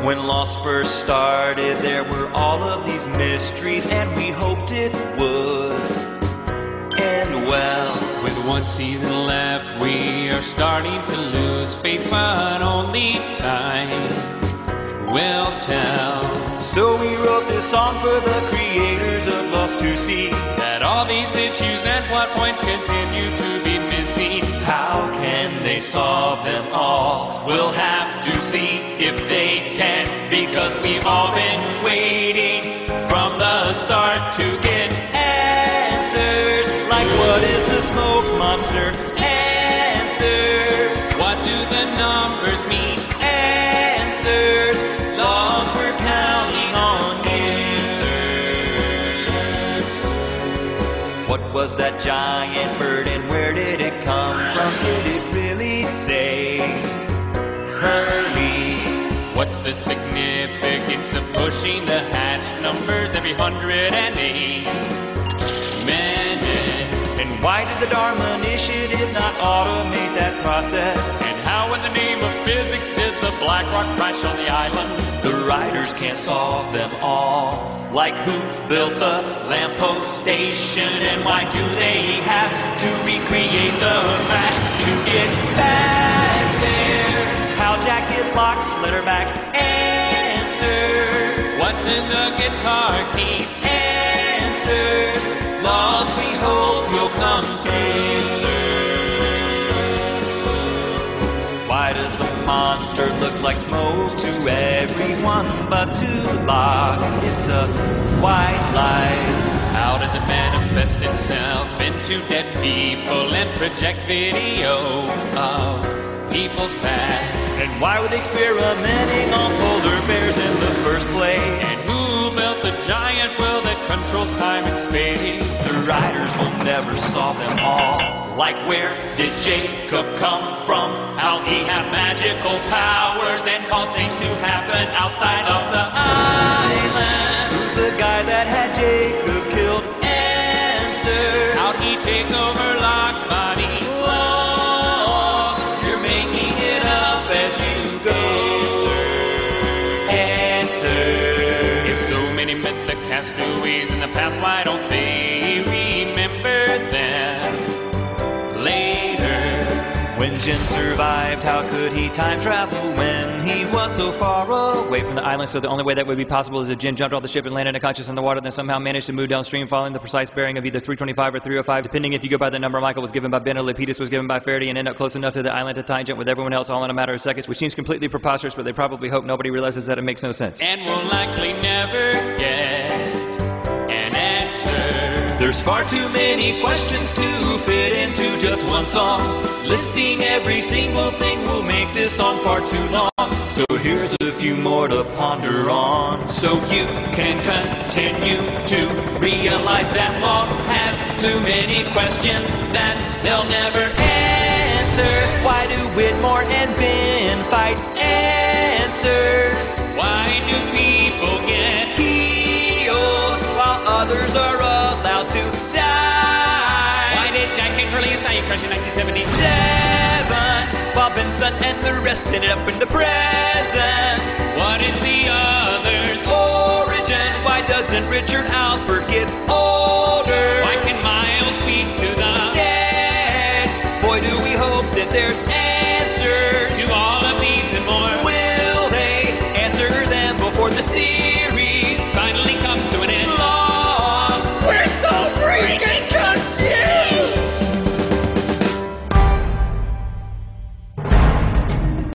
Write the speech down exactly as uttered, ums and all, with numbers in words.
When Lost first started, there were all of these mysteries, and we hoped it would end well. With one season left, we are starting to lose faith, but only time will tell. So we wrote this song for the creators of Lost to see that all these issues and plot points continue to be missing. How can they solve them all? We'll have to see if they can, because we've all been waiting from the start to get answers. Like, what is the smoke monster? Answers. What do the numbers mean? Answers. Lost, we're counting on answers. What was that giant bird, and where did it come from? Did it really say Hurley? What's the significance of pushing the hatch numbers every hundred and eight minutes? And why did the Dharma Initiative not automate that process? And how in the name of physics did the black rock crash on the island? The writers can't solve them all. Like, who built the lamppost station, and why do they have to recreate the crash to get back there? How Jack get locks, let her back. Answers. What's in the guitar keys? Answers. Lost, we hope you'll come to answers. Why does the monster look like smoke to everyone but to Locke? It's a white light. How does it manifest itself into dead people and project video of people's past? And why were they experimenting on polar bears in the first place? And who built the giant wheel that controls time and space? The writers will never solve them all. Like, where did Jacob come from? How's he have magical powers and cause things to happen outside of the island? Who's the guy that had Jacob killed? Answer. How'd he take over Locke's body? Lost, you're making it up as you go. Answer. If so many met the castaways in the past, why don't they remember them later? When Jin survived, how could he time travel when he was so far away from the island? So the only way that would be possible is if Jin jumped off the ship and landed unconscious in the water, then somehow managed to move downstream, following the precise bearing of either three twenty-five or three oh five, depending if you go by the number Michael was given by Ben or Lapidus was given by Faraday, and end up close enough to the island to time jump with everyone else all in a matter of seconds, which seems completely preposterous, but they probably hope nobody realizes that it makes no sense. And we'll likely never get an answer. There's far too many questions to fit into just one song. Listing every single thing will make this song far too long. So here's a few more to ponder on, so you can continue to realize that Lost has too many questions that they'll never answer. Why do Whitmore and Ben fight? Answers. Why do people get healed while others are allowed to die? Why did Jack and Curly and Sally crash in nineteen seventy-seven? While Benson and the rest ended up in the present. What is the others' origin? Why doesn't Richard Alpert get older? Why can Miles speak to the dead? Boy, do we hope that there's answers.